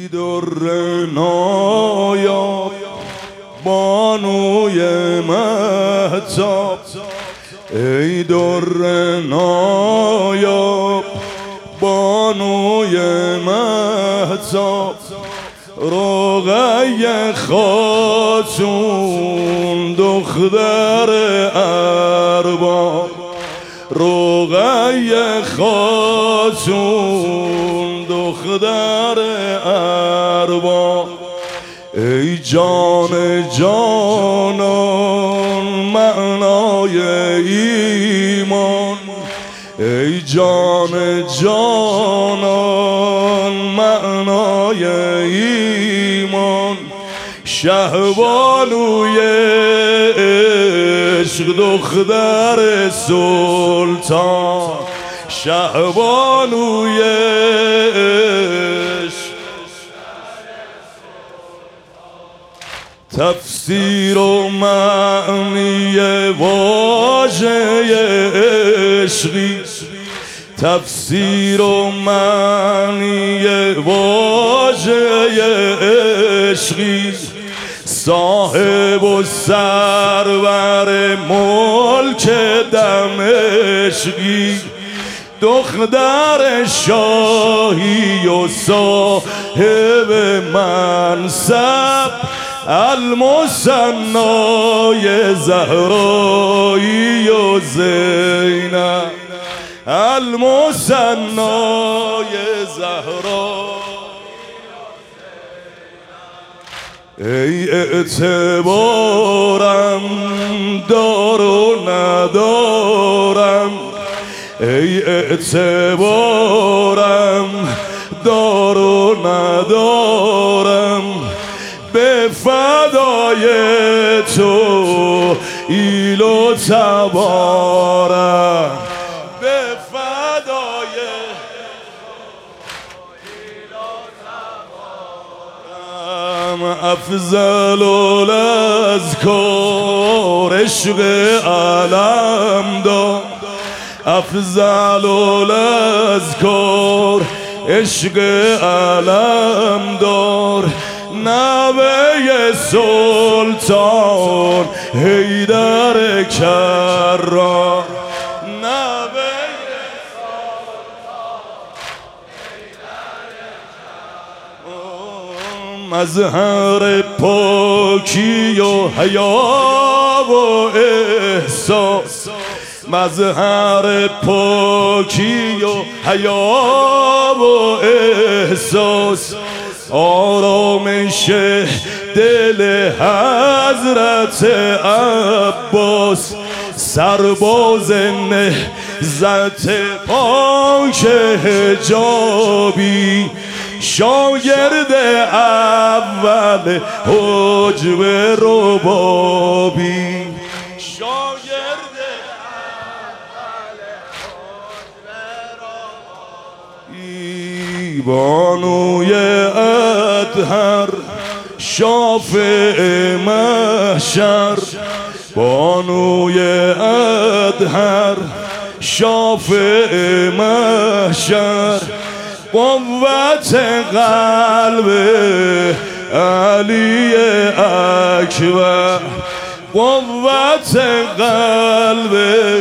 ای در نایاب بانوی مهتاب، ای در نایاب بانوی مهتاب، رقیه خاتون دختر ارباب، رقیه خاتون دختر ارباب، ای جان جانان معنای ایمان، ای جان جانان معنای ایمان، شهبانوی عشق دختر سلطان، شهبانوی عشق. تفسیر و معنی واژه عشقی، تفسیر و معنی واژه عشقی، صاحب و سرور ملک دمشقی، دختر شاهی و صاحب منصب، المثنای زهرایی و زینب، المثنای زهرایی. ای اعتبارم دار و ندارم، ای اعتبارم دار و ندارم، به فدای تو ایل و تبارم، به فدای ایل و تبارم. افضل الاذکار عشق علم دار، افضل الاذکار عشق علم دار، نوه سلطان حیدر کرار، نوه سلطان حیدر کرار، مظهر پاکی و حیا و احساس، مظهر پاکی و حیا و احساس، آرامش دل حضرت عباس، سرباز نهضت پاک حجابی، شاگرد اول حجب ربابی، شاگرد اول حجب ربابی، بانوی اطهر شافع محشر، بانوی اطهر شافع محشر، قوت قلب علی اکبر، قوت قلب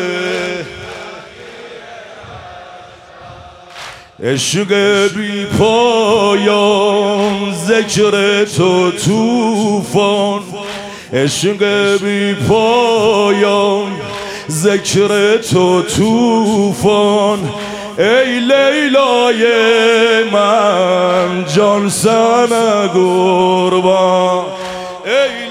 عشق بی پایان، ذکر تو طوفان، عشق بی پایان، ذکر تو طوفان، ای لیلای من جان سن قربان، ای